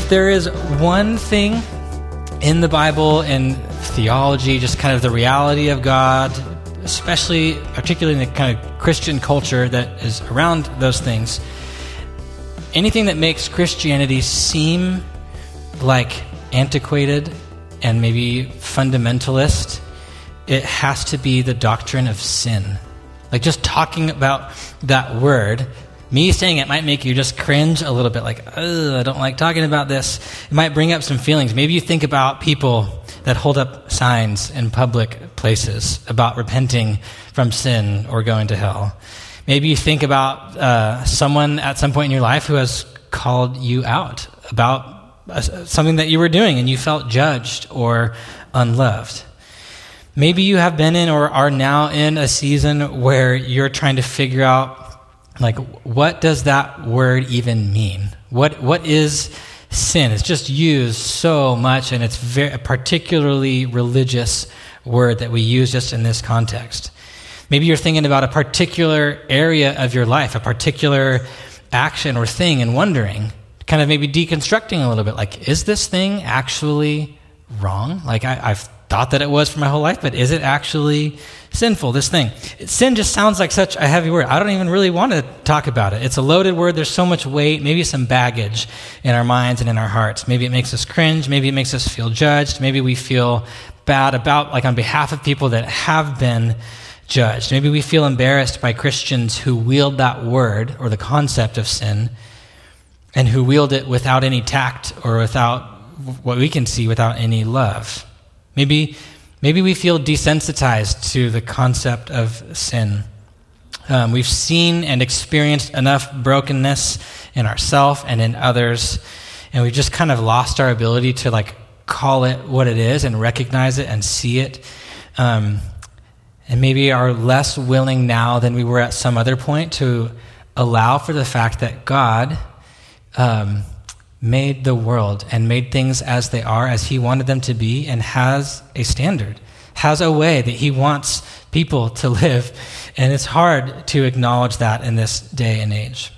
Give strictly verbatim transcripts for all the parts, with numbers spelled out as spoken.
If there is one thing in the Bible and theology, just kind of the reality of God, especially, particularly in the kind of Christian culture that is around those things, anything that makes Christianity seem like antiquated and maybe fundamentalist, it has to be the doctrine of sin. Like just talking about that word, me saying it might make you just cringe a little bit, like, ugh, I don't like talking about this. It might bring up some feelings. Maybe you think about people that hold up signs in public places about repenting from sin or going to hell. Maybe you think about uh, someone at some point in your life who has called you out about uh, something that you were doing and you felt judged or unloved. Maybe you have been in or are now in a season where you're trying to figure out, like, what does that word even mean? What What is sin? It's just used so much, and it's very, a particularly religious word that we use just in this context. Maybe you're thinking about a particular area of your life, a particular action or thing, and wondering, kind of maybe deconstructing a little bit, like, is this thing actually wrong? Like, I, I've thought that it was for my whole life, but is it actually sinful, this thing? Sin just sounds like such a heavy word. I don't even really want to talk about it. It's a loaded word. There's so much weight, maybe some baggage in our minds and in our hearts. Maybe it makes us cringe. Maybe it makes us feel judged. Maybe we feel bad about, like, on behalf of people that have been judged. Maybe we feel embarrassed by Christians who wield that word or the concept of sin and who wield it without any tact or without, what we can see, without any love. Maybe maybe we feel desensitized to the concept of sin. Um, we've seen and experienced enough brokenness in ourselves and in others, and we've just kind of lost our ability to, like, call it what it is and recognize it and see it. Um, and maybe are less willing now than we were at some other point to allow for the fact that God Um, made the world and made things as they are, as he wanted them to be, and has a standard, has a way that he wants people to live. And it's hard to acknowledge that in this day and age.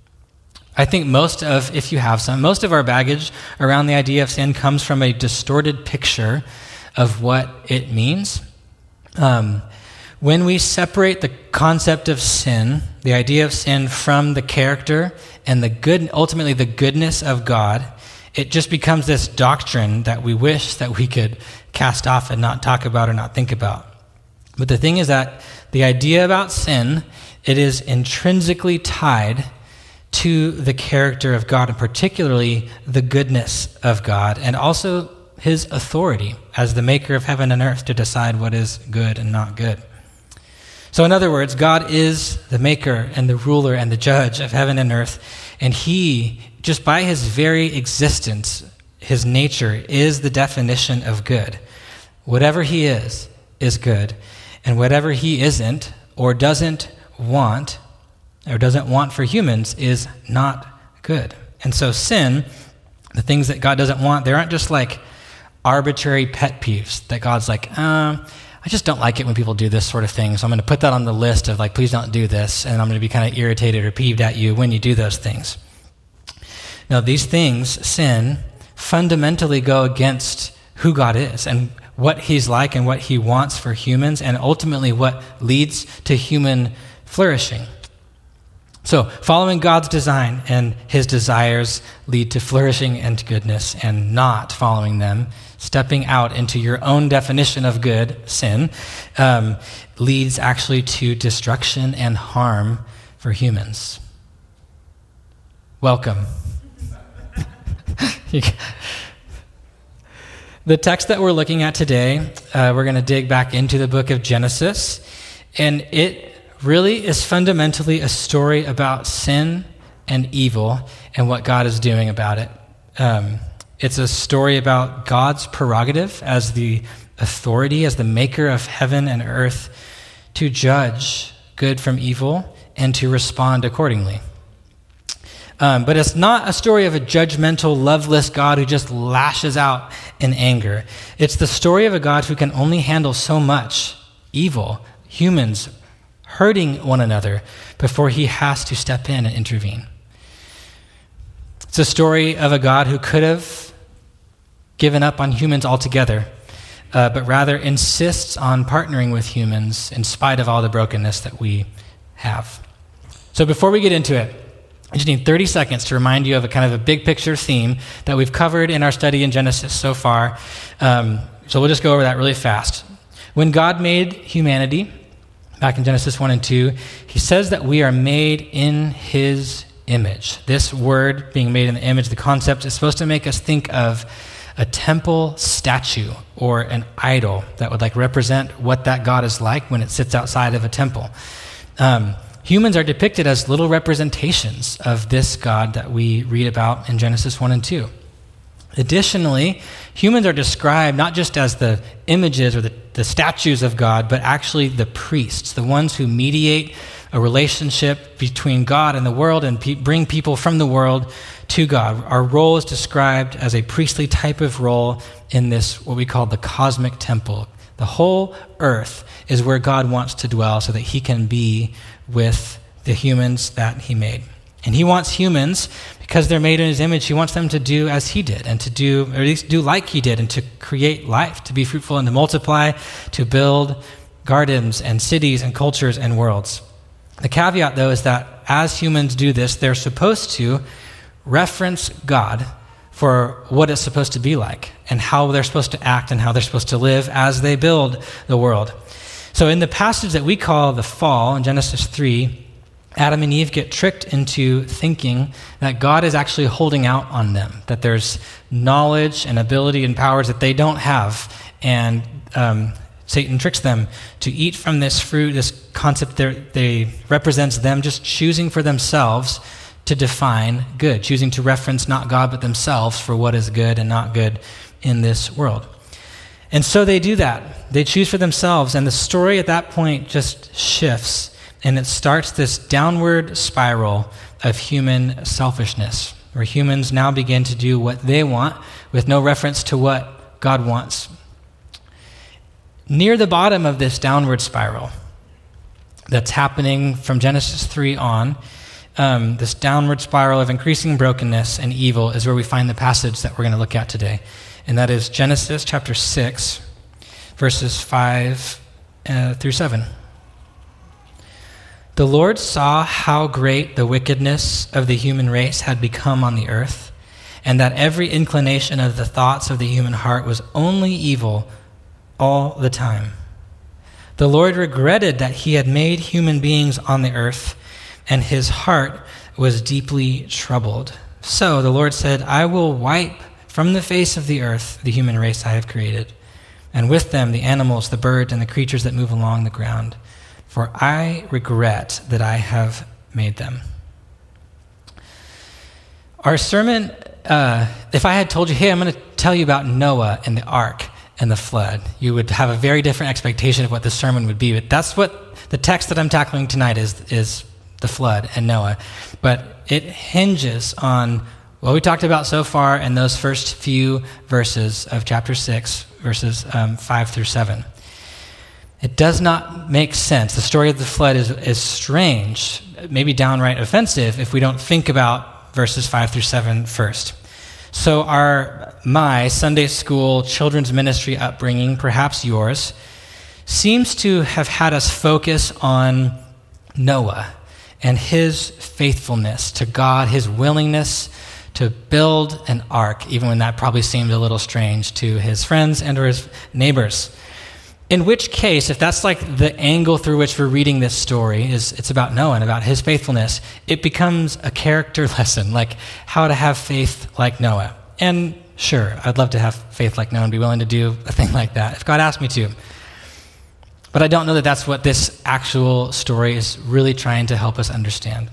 I think most of, if you have some, most of our baggage around the idea of sin comes from a distorted picture of what it means. Um, when we separate the concept of sin, the idea of sin, from the character and the good, ultimately the goodness of God, it just becomes this doctrine that we wish that we could cast off and not talk about or not think about. But the thing is that the idea about sin, it is intrinsically tied to the character of God, and particularly the goodness of God, and also his authority as the maker of heaven and earth to decide what is good and not good. So in other words, God is the maker and the ruler and the judge of heaven and earth, and he, just by his very existence, his nature, is the definition of good. Whatever he is, is good, and whatever he isn't or doesn't want, or doesn't want for humans, is not good. And so sin, the things that God doesn't want, they aren't just like arbitrary pet peeves that God's like, uh, I just don't like it when people do this sort of thing, so I'm going to put that on the list of, like, please don't do this, and I'm going to be kind of irritated or peeved at you when you do those things. Now, these things, sin, fundamentally go against who God is and what he's like and what he wants for humans, and ultimately what leads to human flourishing. So, following God's design and his desires lead to flourishing and goodness, and not following them, stepping out into your own definition of good, sin, um, leads actually to destruction and harm for humans. Welcome. The text that we're looking at today, uh, we're going to dig back into the book of Genesis, and it really is fundamentally a story about sin and evil and what God is doing about it. Um, it's a story about God's prerogative as the authority, as the maker of heaven and earth, to judge good from evil and to respond accordingly. Um, but it's not a story of a judgmental, loveless God who just lashes out in anger. It's the story of a God who can only handle so much evil, humans hurting one another, before he has to step in and intervene. It's a story of a God who could have given up on humans altogether, uh, but rather insists on partnering with humans in spite of all the brokenness that we have. So before we get into it, I just need thirty seconds to remind you of a kind of a big picture theme that we've covered in our study in Genesis so far. Um, so we'll just go over that really fast. When God made humanity, back in Genesis one and two, he says that we are made in his image. This word, being made in the image, the concept, is supposed to make us think of a temple statue or an idol that would like represent what that God is like when it sits outside of a temple. Um, Humans are depicted as little representations of this God that we read about in Genesis one and two. Additionally, humans are described not just as the images or the, the statues of God, but actually the priests, the ones who mediate a relationship between God and the world and pe- bring people from the world to God. Our role is described as a priestly type of role in this, what we call the cosmic temple. The whole earth is where God wants to dwell so that he can be with the humans that he made. And he wants humans, because they're made in his image, he wants them to do as he did, and to do, or at least do like he did, and to create life, to be fruitful and to multiply, to build gardens and cities and cultures and worlds. The caveat, though, is that as humans do this, they're supposed to reference God for what it's supposed to be like and how they're supposed to act and how they're supposed to live as they build the world. So in the passage that we call the fall in Genesis three, Adam and Eve get tricked into thinking that God is actually holding out on them, that there's knowledge and ability and powers that they don't have, and um, Satan tricks them to eat from this fruit, this concept they represents them just choosing for themselves to define good, choosing to reference not God but themselves for what is good and not good in this world. And so they do that. They choose for themselves, and the story at that point just shifts, and it starts this downward spiral of human selfishness, where humans now begin to do what they want with no reference to what God wants. Near the bottom of this downward spiral that's happening from Genesis three on, um, this downward spiral of increasing brokenness and evil is where we find the passage that we're going to look at today. And that is Genesis chapter six, verses five uh, through seven. The Lord saw how great the wickedness of the human race had become on the earth, and that every inclination of the thoughts of the human heart was only evil all the time. The Lord regretted that he had made human beings on the earth, and his heart was deeply troubled. So the Lord said, I will wipe from the face of the earth the human race I have created, and with them the animals, the birds, and the creatures that move along the ground, for I regret that I have made them. Our sermon, uh, if I had told you, hey, I'm going to tell you about Noah and the ark and the flood, you would have a very different expectation of what the sermon would be. But that's what the text that I'm tackling tonight is, is the flood and Noah. But it hinges on what we talked about so far in those first few verses of chapter six, verses um, five through seven. It does not make sense. The story of the flood is, is strange, maybe downright offensive, if we don't think about verses five through seven first. So our, my Sunday school children's ministry upbringing, perhaps yours, seems to have had us focus on Noah and his faithfulness to God, his willingness to build an ark, even when that probably seemed a little strange to his friends and or his neighbors. In which case, if that's like the angle through which we're reading this story, is it's about Noah and about his faithfulness, it becomes a character lesson, like how to have faith like Noah. And sure, I'd love to have faith like Noah and be willing to do a thing like that, if God asked me to. But I don't know that that's what this actual story is really trying to help us understand.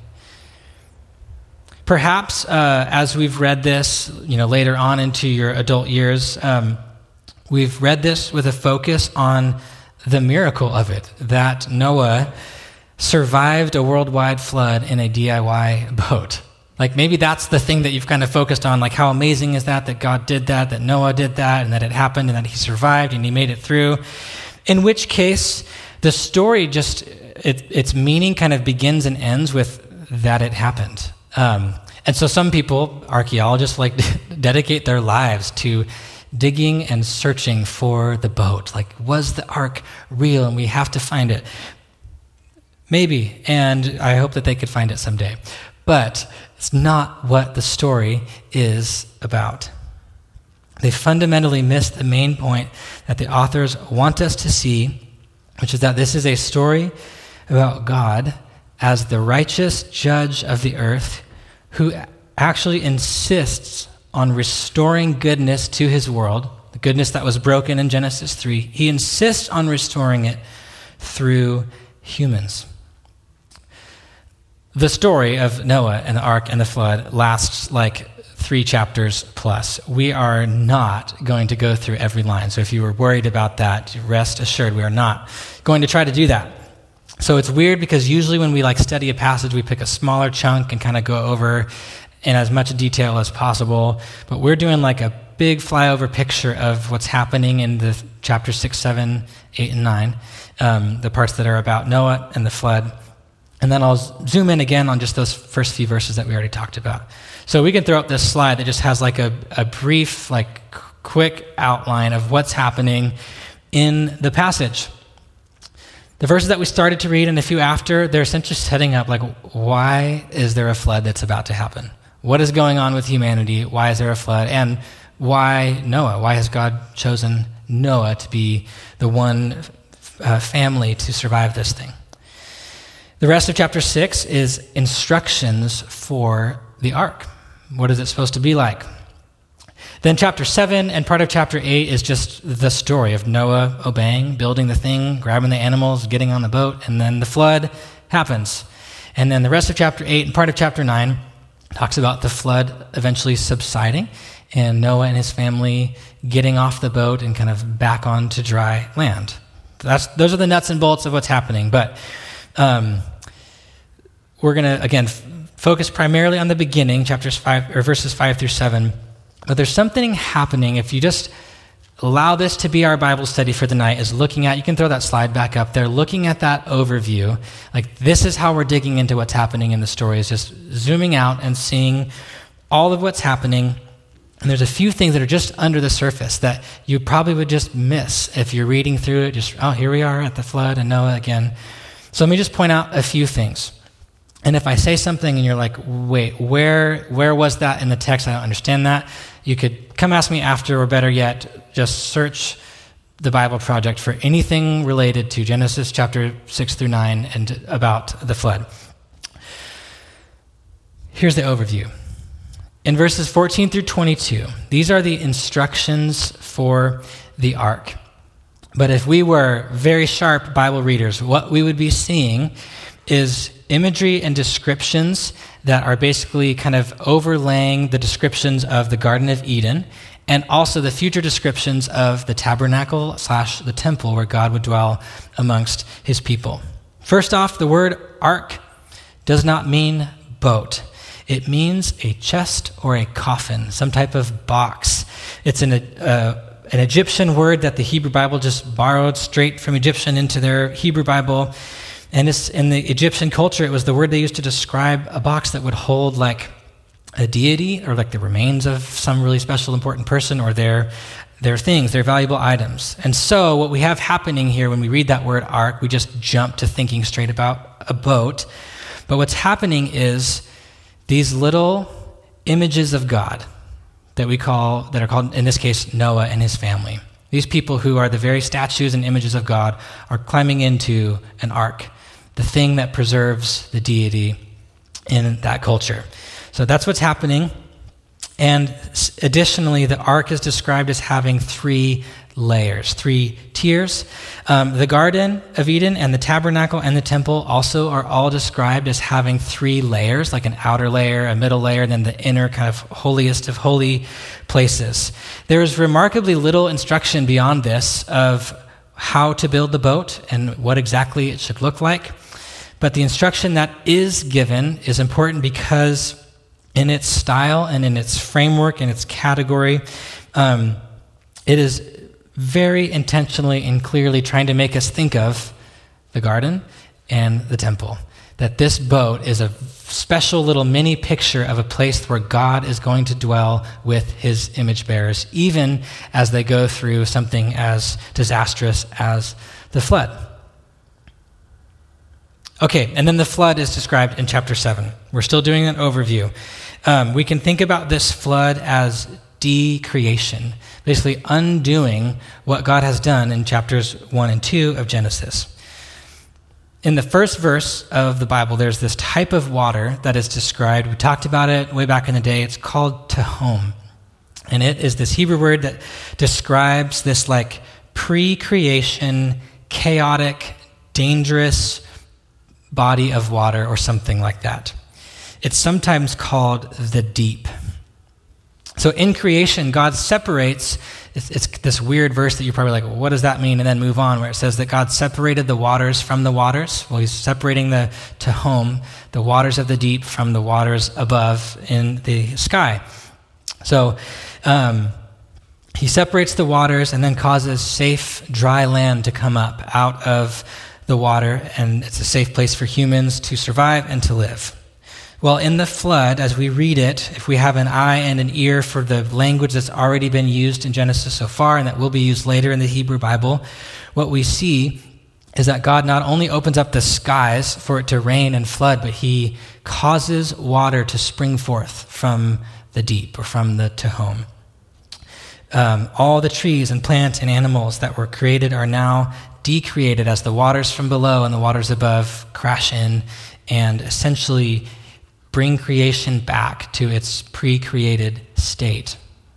Perhaps uh, as we've read this, you know, later on into your adult years, um, we've read this with a focus on the miracle of it, that Noah survived a worldwide flood in a D I Y boat. Like maybe that's the thing that you've kind of focused on, like how amazing is that, that God did that, that Noah did that, and that it happened, and that he survived, and he made it through. In which case, the story just, it, its meaning kind of begins and ends with that it happened. Um, And so some people, archaeologists, like dedicate their lives to digging and searching for the boat. Like, was the ark real? And we have to find it. Maybe, and I hope that they could find it someday. But it's not what the story is about. They fundamentally missed the main point that the authors want us to see, which is that this is a story about God as the righteous judge of the earth who actually insists on restoring goodness to his world, the goodness that was broken in Genesis three. He insists on restoring it through humans. The story of Noah and the ark and the flood lasts like three chapters plus. We are not going to go through every line. So if you were worried about that, rest assured we are not going to try to do that. So it's weird because usually when we like study a passage, we pick a smaller chunk and kind of go over in as much detail as possible. But we're doing like a big flyover picture of what's happening in the chapter six, seven, eight, and nine, um, the parts that are about Noah and the flood. And then I'll zoom in again on just those first few verses that we already talked about. So we can throw up this slide that just has like a, a brief, like quick outline of what's happening in the passage. The verses that we started to read and a few after, they're essentially setting up like, why is there a flood that's about to happen? What is going on with humanity? Why is there a flood? And why Noah? Why has God chosen Noah to be the one uh, family to survive this thing? The rest of chapter six is instructions for the ark. What is it supposed to be like? Then chapter seven and part of chapter eight is just the story of Noah obeying, building the thing, grabbing the animals, getting on the boat, and then the flood happens. And then the rest of chapter eight and part of chapter nine talks about the flood eventually subsiding and Noah and his family getting off the boat and kind of back onto dry land. That's, those are the nuts and bolts of what's happening. But um, we're going to, again, f- focus primarily on the beginning, chapters five or verses five through seven. But there's something happening if you just allow this to be our Bible study for the night, is looking at, you can throw that slide back up there, looking at that overview. Like, this is how we're digging into what's happening in the story, is just zooming out and seeing all of what's happening. And there's a few things that are just under the surface that you probably would just miss if you're reading through it. Just, oh, here we are at the flood and Noah again. So let me just point out a few things. And if I say something and you're like, wait, where where was that in the text? I don't understand that. You could come ask me after, or better yet, just search the Bible Project for anything related to Genesis chapter six through nine and about the flood. Here's the overview. In verses fourteen through twenty-two, these are the instructions for the ark. But if we were very sharp Bible readers, what we would be seeing is imagery and descriptions that are basically kind of overlaying the descriptions of the Garden of Eden and also the future descriptions of the tabernacle slash the temple where God would dwell amongst his people. First off, the word ark does not mean boat. It means a chest or a coffin, some type of box. It's an, uh, an Egyptian word that the Hebrew Bible just borrowed straight from Egyptian into their Hebrew Bible. And it's, in the Egyptian culture, it was the word they used to describe a box that would hold like a deity or like the remains of some really special, important person or their their things, their valuable items. And so what we have happening here when we read that word ark, we just jump to thinking straight about a boat. But what's happening is these little images of God that we call, that are called, in this case, Noah and his family. These people who are the very statues and images of God are climbing into an ark, the thing that preserves the deity in that culture. So that's what's happening. And additionally, the ark is described as having three layers, three tiers. Um, the Garden of Eden and the tabernacle and the temple also are all described as having three layers, like an outer layer, a middle layer, and then the inner kind of holiest of holy places. There is remarkably little instruction beyond this of how to build the boat and what exactly it should look like. But the instruction that is given is important because in its style and in its framework and its category, um, it is very intentionally and clearly trying to make us think of the garden and the temple. that this boat is a special little mini picture of a place where God is going to dwell with his image bearers, even as they go through something as disastrous as the flood. Okay, and then the flood is described in chapter seven. We're still doing an overview. Um, we can think about this flood as decreation, basically undoing what God has done in chapters one and two of Genesis. In the first verse of the Bible, there's this type of water that is described. We talked about it way back in the day. It's called tehom. And it is this Hebrew word that describes this like pre-creation, chaotic, dangerous body of water or something like that. It's sometimes called the deep. So in creation, God separates, it's, it's this weird verse that you're probably like, well, what does that mean? And then move on, where it says that God separated the waters from the waters. Well, he's separating the tehom, the waters of the deep, from the waters above in the sky. So um, he separates the waters and then causes safe, dry land to come up out of the water, and it's a safe place for humans to survive and to live. Well, in the flood, as we read it, if we have an eye and an ear for the language that's already been used in Genesis so far and that will be used later in the Hebrew Bible, what we see is that God not only opens up the skies for it to rain and flood, but he causes water to spring forth from the deep or from the tehom. Um, all the trees and plants and animals that were created are now decreated as the waters from below and the waters above crash in and essentially bring creation back to its pre-created state.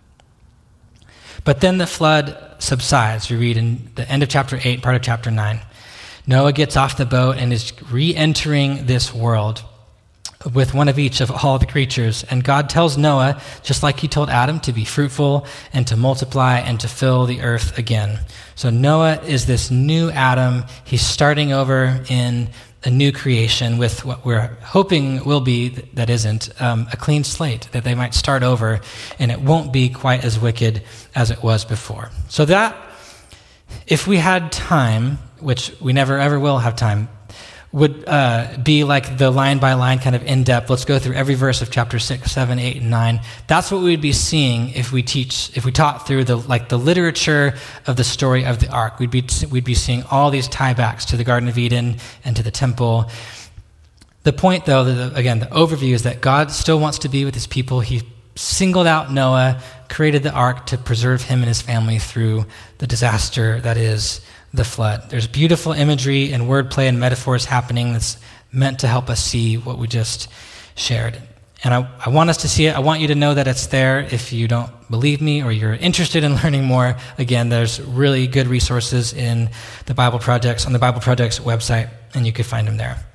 But then the flood subsides. We read in the end of chapter eight, part of chapter nine. Noah gets off the boat and is re-entering this world with one of each of all the creatures. And God tells Noah, just like he told Adam, to be fruitful and to multiply and to fill the earth again. So Noah is this new Adam. He's starting over in a new creation with what we're hoping will be, that isn't, um, a clean slate, that they might start over and it won't be quite as wicked as it was before. So that, if we had time, which we never ever will have time, would uh, be like the line-by-line kind of in-depth. Let's go through every verse of chapter six, seven, eight, and nine. That's what we would be seeing if we teach, if we taught through the like the literature of the story of the ark. We'd be we'd be seeing all these tiebacks to the Garden of Eden and to the temple. The point, though, the, again, the overview is that God still wants to be with his people. He singled out Noah, created the ark to preserve him and his family through the disaster that is the flood. There's beautiful imagery and wordplay and metaphors happening that's meant to help us see what we just shared. And I, I want us to see it. I want you to know that it's there. If you don't believe me or you're interested in learning more, again, there's really good resources in the Bible Projects, on the Bible Projects website, and you could find them there.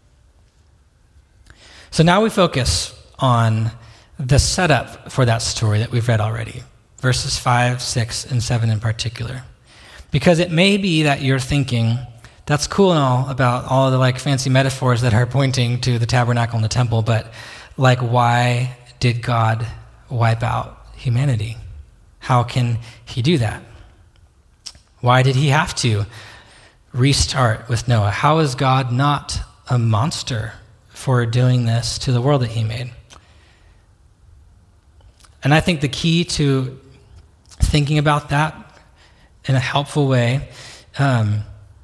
So now we focus on the setup for that story that we've read already, verses five, six, and seven in particular. Because it may be that you're thinking, that's cool and all about all the like fancy metaphors that are pointing to the tabernacle and the temple, but like, why did God wipe out humanity? How can he do that? Why did he have to restart with Noah? How is God not a monster for doing this to the world that he made? And I think the key to thinking about that in a helpful way um,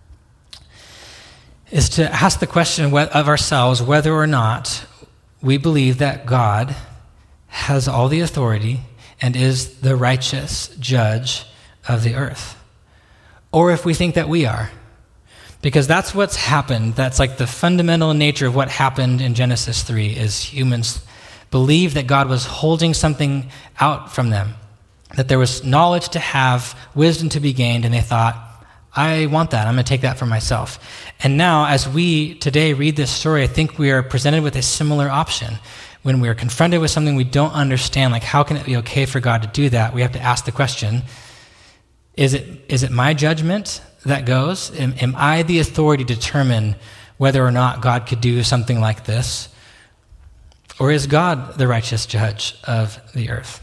is to ask the question of ourselves whether or not we believe that God has all the authority and is the righteous judge of the earth, or if we think that we are. Because that's what's happened. That's like the fundamental nature of what happened in Genesis three, is humans believed that God was holding something out from them, that there was knowledge to have, wisdom to be gained, and they thought, I want that. I'm going to take that for myself. And now, as we today read this story, I think we are presented with a similar option. When we are confronted with something we don't understand, like how can it be okay for God to do that, we have to ask the question, is it is it my judgment that goes? Am, am I the authority to determine whether or not God could do something like this? Or is God the righteous judge of the earth?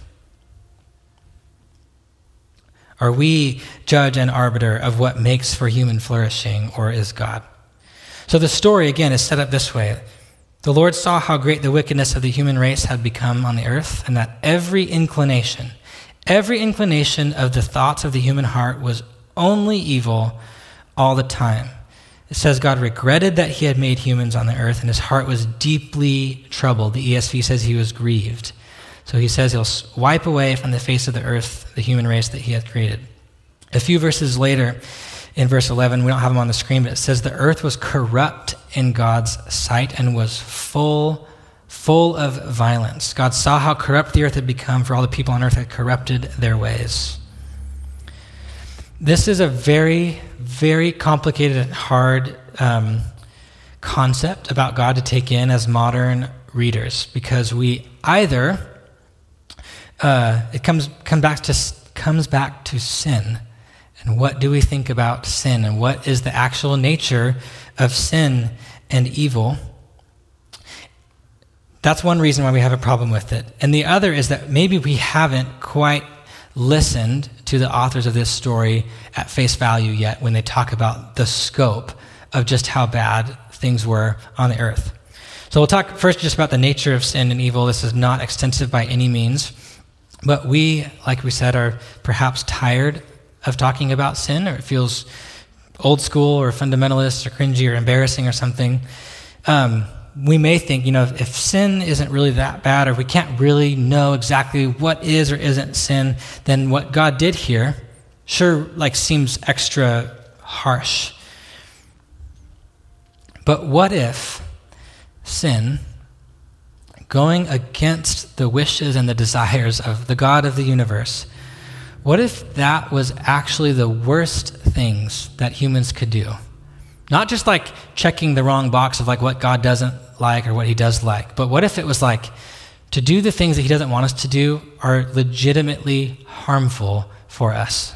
Are we judge and arbiter of what makes for human flourishing, or is God? So the story, again, is set up this way. The Lord saw how great the wickedness of the human race had become on the earth, and that every inclination, every inclination of the thoughts of the human heart was only evil all the time. It says God regretted that he had made humans on the earth, and his heart was deeply troubled. The E S V says he was grieved. So he says he'll wipe away from the face of the earth the human race that he had created. A few verses later, in verse eleven, we don't have them on the screen, but it says the earth was corrupt in God's sight and was full, full of violence. God saw how corrupt the earth had become, for all the people on earth had corrupted their ways. This is a very, very complicated and hard um, concept about God to take in as modern readers, because we either uh, it comes come back to comes back to sin. And what do we think about sin? And what is the actual nature of sin and evil? That's one reason why we have a problem with it. And the other is that maybe we haven't quite listened to the authors of this story at face value yet when they talk about the scope of just how bad things were on the earth. So we'll talk first just about the nature of sin and evil. This is not extensive by any means. But we, like we said, are perhaps tired of talking about sin, or it feels old school or fundamentalist or cringy or embarrassing or something. Um, we may think, you know, if, if sin isn't really that bad, or we can't really know exactly what is or isn't sin, then what God did here sure like seems extra harsh. But what if sin, going against the wishes and the desires of the God of the universe, what if that was actually the worst things that humans could do? Not just like checking the wrong box of like what God doesn't like or what he does like, but what if it was like to do the things that he doesn't want us to do are legitimately harmful for us?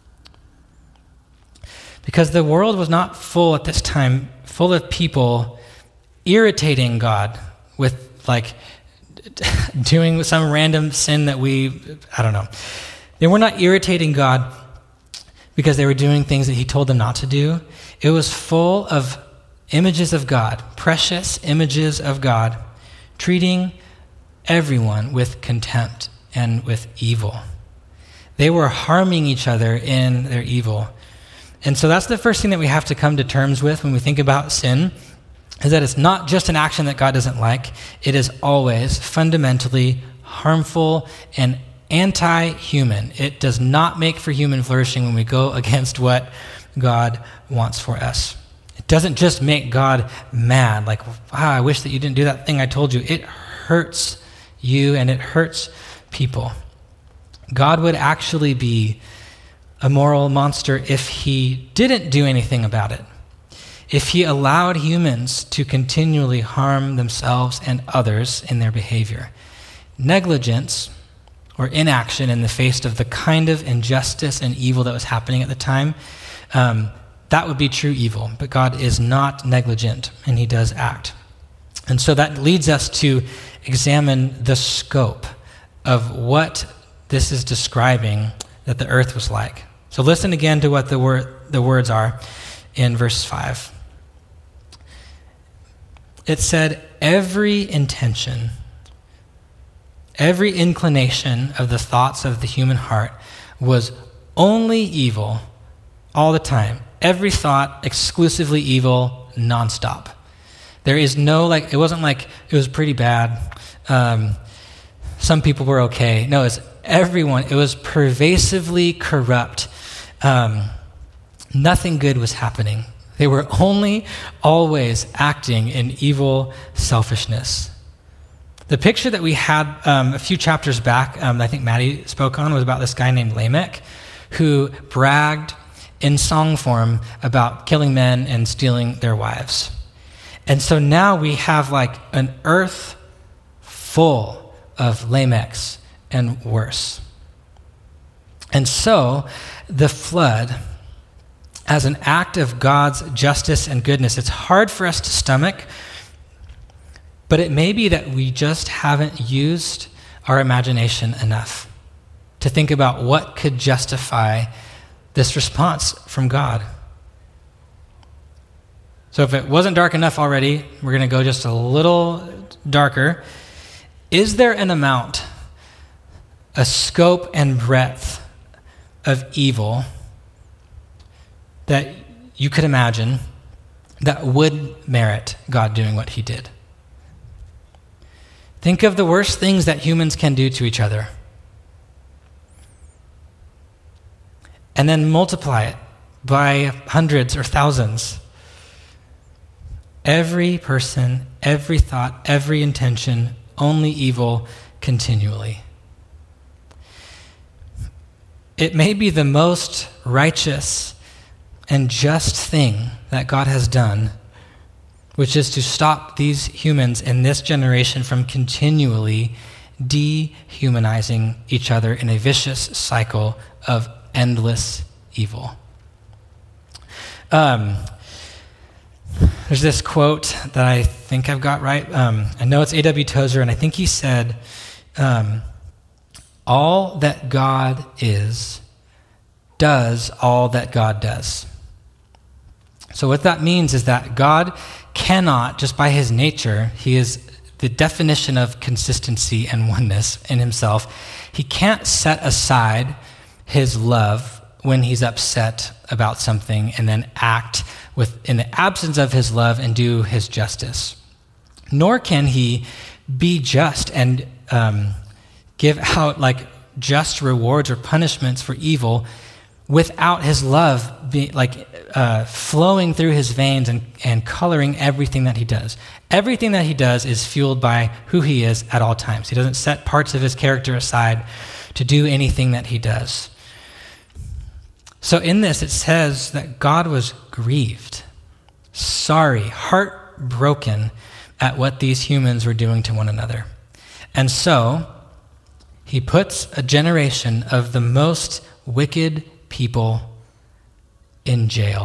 Because the world was not full at this time, full of people irritating God with like doing some random sin that we, I don't know. They were not irritating God because they were doing things that he told them not to do. It was full of images of God, precious images of God, treating everyone with contempt and with evil. They were harming each other in their evil. And so that's the first thing that we have to come to terms with when we think about sin, is that it's not just an action that God doesn't like. It is always fundamentally harmful and anti-human. It does not make for human flourishing when we go against what God wants for us. It doesn't just make God mad, like, wow, I wish that you didn't do that thing I told you. It hurts you and it hurts people. God would actually be a moral monster if he didn't do anything about it. If he allowed humans to continually harm themselves and others in their behavior. Negligence or inaction in the face of the kind of injustice and evil that was happening at the time, um, that would be true evil. But God is not negligent, and he does act. And so that leads us to examine the scope of what this is describing that the earth was like. So listen again to what the word the words are in verse five. It said, every intention, every inclination of the thoughts of the human heart was only evil all the time. Every thought exclusively evil, nonstop. There is no, like, it wasn't like it was pretty bad. Um, some people were okay. No, it's everyone. It was pervasively corrupt. Um, nothing good was happening. They were only always acting in evil selfishness. The picture that we had um, a few chapters back, um, I think Maddie spoke on, was about this guy named Lamech, who bragged in song form about killing men and stealing their wives. And so now we have like an earth full of Lamechs and worse. And so the flood, as an act of God's justice and goodness, it's hard for us to stomach, but it may be that we just haven't used our imagination enough to think about what could justify this response from God. So if it wasn't dark enough already, we're going to go just a little darker. Is there an amount, a scope and breadth of evil that you could imagine that would merit God doing what he did? Think of the worst things that humans can do to each other. And then multiply it by hundreds or thousands. Every person, every thought, every intention, only evil continually. It may be the most righteous and just thing that God has done, which is to stop these humans in this generation from continually dehumanizing each other in a vicious cycle of endless evil. Um, there's this quote that I think I've got right. Um, I know it's A W Tozer, and I think he said, um, all that God is, does all that God does. So what that means is that God cannot, just by his nature, he is the definition of consistency and oneness in himself. He can't set aside his love when he's upset about something and then act with in the absence of his love and do his justice. Nor can he be just and um, give out like just rewards or punishments for evil without his love be, like uh, flowing through his veins and, and coloring everything that he does. Everything that he does is fueled by who he is at all times. He doesn't set parts of his character aside to do anything that he does. So in this, it says that God was grieved, sorry, heartbroken at what these humans were doing to one another. And so he puts a generation of the most wicked people in jail.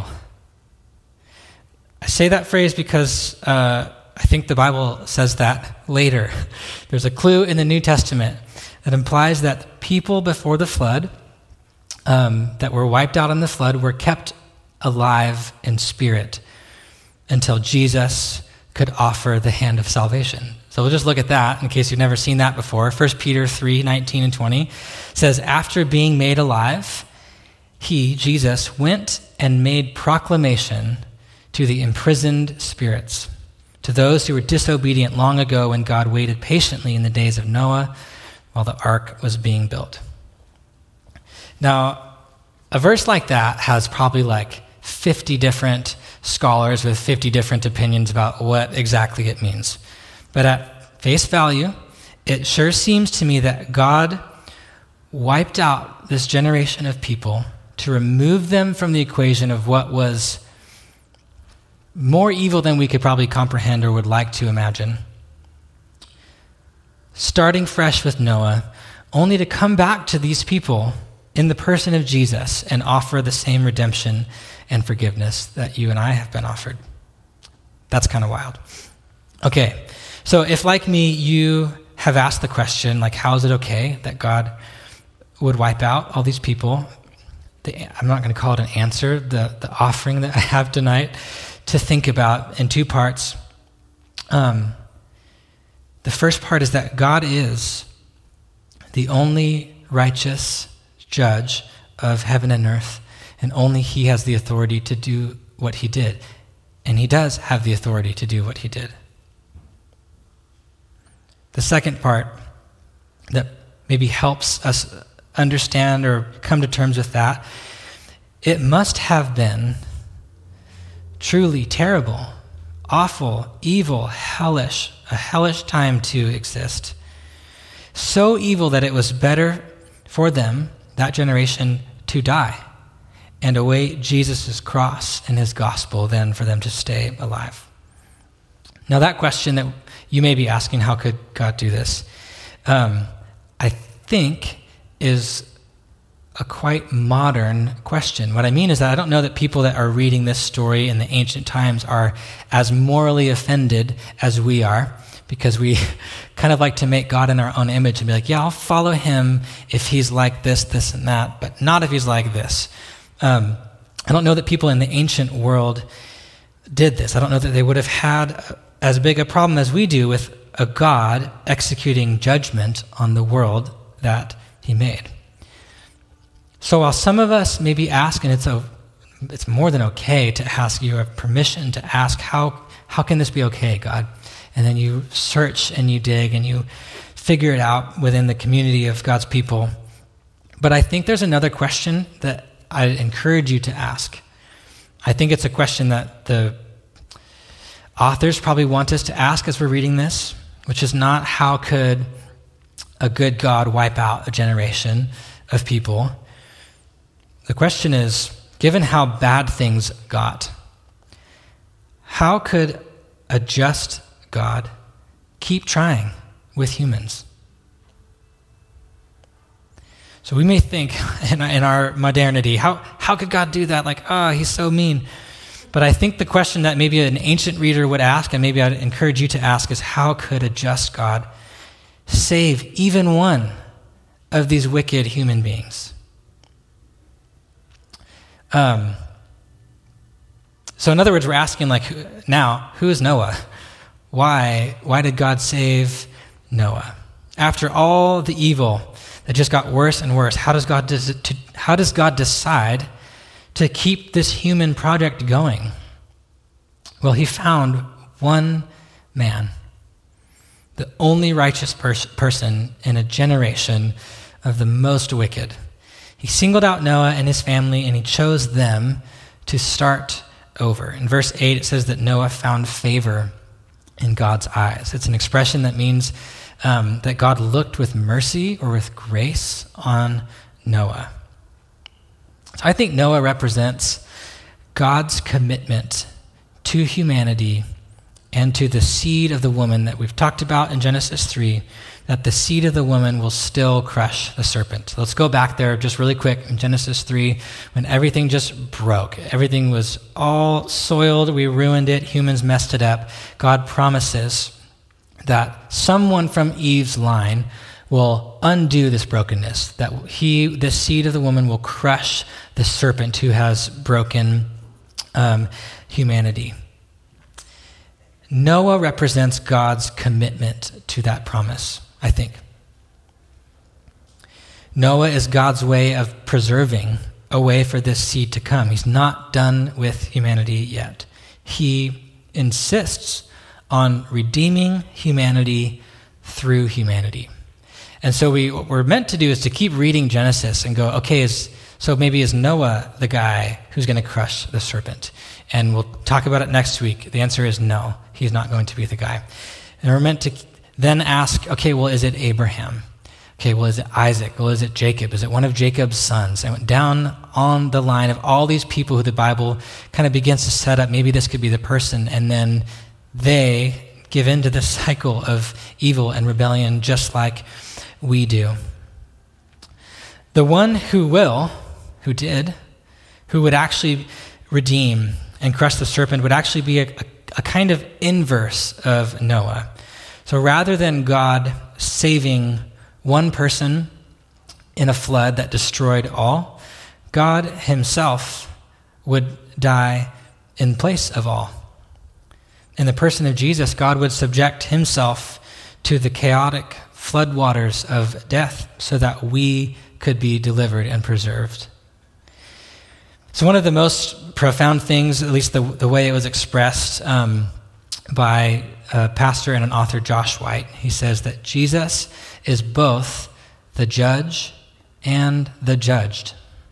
I say that phrase because uh, I think the Bible says that later. There's a clue in the New Testament that implies that people before the flood Um, that were wiped out in the flood were kept alive in spirit until Jesus could offer the hand of salvation. So we'll just look at that in case you've never seen that before. First Peter three, nineteen and twenty says, after being made alive, he, Jesus, went and made proclamation to the imprisoned spirits, to those who were disobedient long ago when God waited patiently in the days of Noah while the ark was being built. Now, a verse like that has probably like fifty different scholars with fifty different opinions about what exactly it means. But at face value, it sure seems to me that God wiped out this generation of people to remove them from the equation of what was more evil than we could probably comprehend or would like to imagine. Starting fresh with Noah, only to come back to these people in the person of Jesus and offer the same redemption and forgiveness that you and I have been offered. That's kind of wild. Okay, so if like me, you have asked the question, like, how is it okay that God would wipe out all these people? The, I'm not going to call it an answer, the, the offering that I have tonight to think about in two parts. Um, the first part is that God is the only righteous judge of heaven and earth, and only he has the authority to do what he did. And he does have the authority to do what he did. The second part that maybe helps us understand or come to terms with that, it must have been truly terrible, awful, evil, hellish, a hellish time to exist. So evil that it was better for them, that generation, to die and await Jesus' cross and his gospel than for them to stay alive. Now that question that you may be asking, how could God do this? Um, I think is a quite modern question. What I mean is that I don't know that people that are reading this story in the ancient times are as morally offended as we are, because we kind of like to make God in our own image and be like, yeah, I'll follow him if he's like this, this, and that, but not if he's like this. Um, I don't know that people in the ancient world did this. I don't know that they would have had as big a problem as we do with a God executing judgment on the world that he made. So while some of us maybe ask, and it's a, it's more than okay to ask, you have permission to ask, how, how can this be okay, God? And then you search and you dig and you figure it out within the community of God's people. But I think there's another question that I encourage you to ask. I think it's a question that the authors probably want us to ask as we're reading this, which is not how could a good God wipe out a generation of people. The question is, given how bad things got, how could a just God keep trying with humans? So we may think in, in our modernity, how, how could God do that? Like, oh, he's so mean. But I think the question that maybe an ancient reader would ask, and maybe I'd encourage you to ask, is how could a just God save even one of these wicked human beings? Um, so in other words, we're asking, like, now, who is Noah? Why, why did God save Noah? After all the evil that just got worse and worse, how does God des- to, how does God decide to keep this human project going? Well, he found one man, the only righteous pers- person in a generation of the most wicked. He singled out Noah and his family, and he chose them to start over. In verse eight, it says that Noah found favor in God's eyes. It's an expression that means um, that God looked with mercy or with grace on Noah. So I think Noah represents God's commitment to humanity and to the seed of the woman that we've talked about in Genesis three, that the seed of the woman will still crush the serpent. So let's go back there just really quick in Genesis three, when everything just broke. Everything was all soiled. We ruined it. Humans messed it up. God promises that someone from Eve's line will undo this brokenness, that he, the seed of the woman, will crush the serpent who has broken um, humanity. Noah represents God's commitment to that promise, I think. Noah is God's way of preserving a way for this seed to come. He's not done with humanity yet. He insists on redeeming humanity through humanity. And so we, what we're meant to do is to keep reading Genesis and go, okay, is, so maybe is Noah the guy who's going to crush the serpent? And we'll talk about it next week. The answer is no, he's not going to be the guy. And we're meant to then ask, okay, well, is it Abraham? Okay, well, is it Isaac? Well, is it Jacob? Is it one of Jacob's sons? And went down on the line of all these people who the Bible kind of begins to set up. Maybe this could be the person. And then they give in to the cycle of evil and rebellion just like we do. The one who will, who did, who would actually redeem and crush the serpent would actually be a, a, a kind of inverse of Noah. So rather than God saving one person in a flood that destroyed all, God himself would die in place of all. In the person of Jesus, God would subject himself to the chaotic floodwaters of death so that we could be delivered and preserved. So one of the most profound things, at least the, the way it was expressed um, by a pastor and an author, Josh White, he says that Jesus is both the judge and the judged.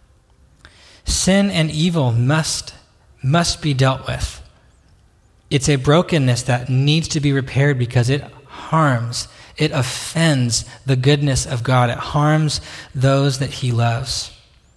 Sin and evil must, must be dealt with. It's a brokenness that needs to be repaired because it harms, it offends the goodness of God. It harms those that he loves.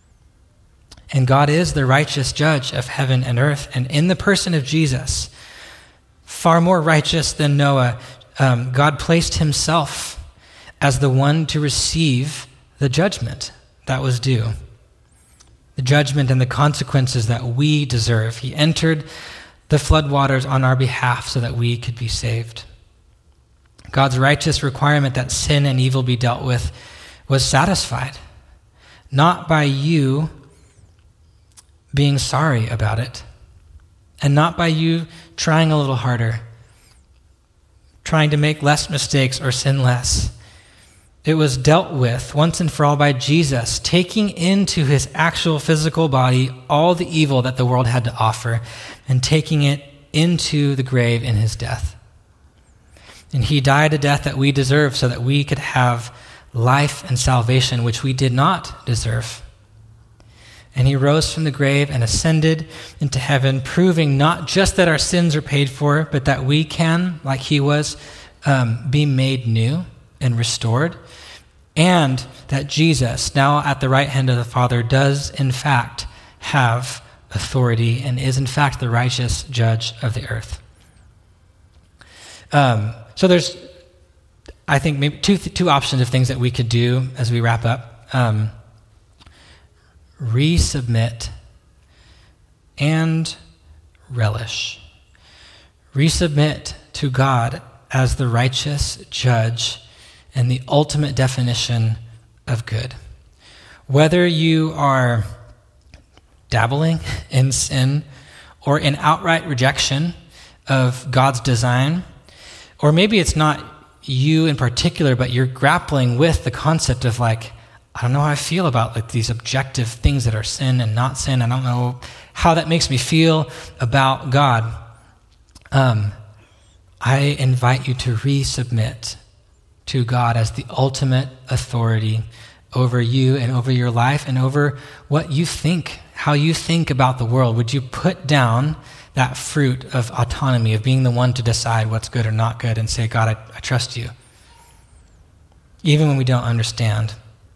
And God is the righteous judge of heaven and earth. And in the person of Jesus, far more righteous than Noah, um, God placed himself as the one to receive the judgment that was due. The judgment and the consequences that we deserve. He entered the floodwaters on our behalf so that we could be saved. God's righteous requirement that sin and evil be dealt with was satisfied, not by you being sorry about it. and not by you trying a little harder, trying to make less mistakes or sin less. It was dealt with once and for all by Jesus, taking into his actual physical body all the evil that the world had to offer and taking it into the grave in his death. And he died a death that we deserve so that we could have life and salvation, which we did not deserve. And he rose from the grave and ascended into heaven, proving not just that our sins are paid for, but that we can, like he was, um, be made new and restored, and that Jesus, now at the right hand of the Father, does in fact have authority and is in fact the righteous judge of the earth. Um, so there's, I think, maybe two two options of things that we could do as we wrap up. Um, resubmit and relish. Resubmit to God as the righteous judge and the ultimate definition of good. Whether you are dabbling in sin or in outright rejection of God's design, or maybe it's not you in particular, but you're grappling with the concept of like, I don't know how I feel about like these objective things that are sin and not sin. I don't know how that makes me feel about God. Um, I invite you to resubmit to God as the ultimate authority over you and over your life and over what you think, how you think about the world. Would you put down that fruit of autonomy, of being the one to decide what's good or not good, and say, God, I, I trust you, even when we don't understand?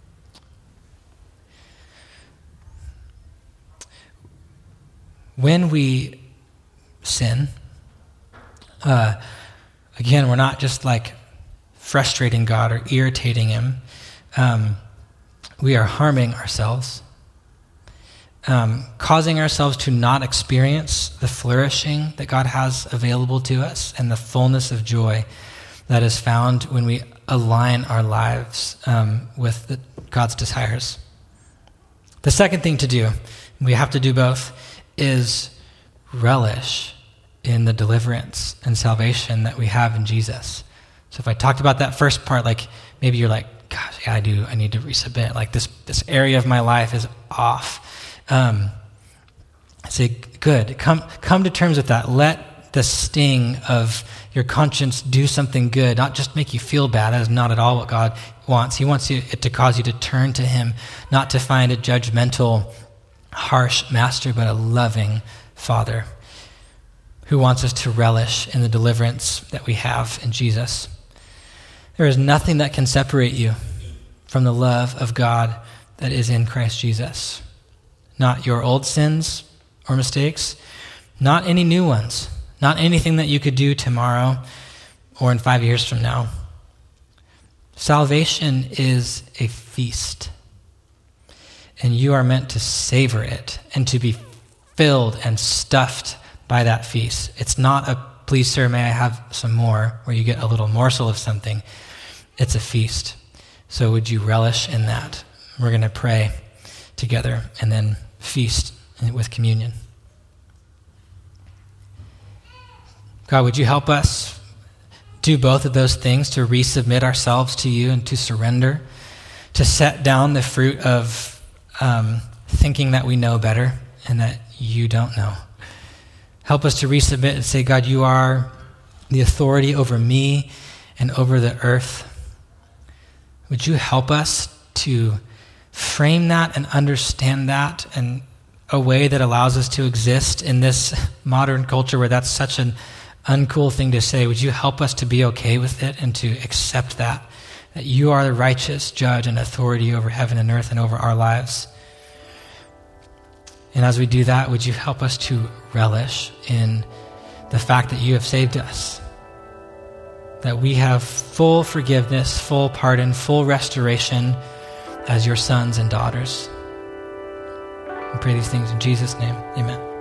When we sin, uh, again, we're not just like frustrating God or irritating him. Um, we are harming ourselves, um, causing ourselves to not experience the flourishing that God has available to us and the fullness of joy that is found when we align our lives um, with the, God's desires. The second thing to do, we have to do both, is relish in the deliverance and salvation that we have in Jesus. So if I talked about that first part, like maybe you're like, gosh, yeah, I do, I need to resubmit. Like this this area of my life is off. Um, I say, good, come come to terms with that. Let the sting of your conscience do something good, not just make you feel bad. That is not at all what God wants. He wants you, it to cause you to turn to him, not to find a judgmental, harsh master, but a loving Father who wants us to relish in the deliverance that we have in Jesus. There is nothing that can separate you from the love of God that is in Christ Jesus. Not your old sins or mistakes, not any new ones, not anything that you could do tomorrow or in five years from now. Salvation is a feast, and you are meant to savor it and to be filled and stuffed by that feast. It's not a, please sir, may I have some more, where you get a little morsel of something. It's a feast. So would you relish in that? We're going to pray together and then feast with communion. God, would you help us do both of those things, to resubmit ourselves to you and to surrender, to set down the fruit of um, thinking that we know better and that you don't know. Help us to resubmit and say, God, you are the authority over me and over the earth. Would you help us to frame that and understand that in a way that allows us to exist in this modern culture where that's such an uncool thing to say? Would you help us to be okay with it and to accept that, that you are the righteous judge and authority over heaven and earth and over our lives? And as we do that, would you help us to relish in the fact that you have saved us, that we have full forgiveness, full pardon, full restoration as your sons and daughters. We pray these things in Jesus' name. Amen.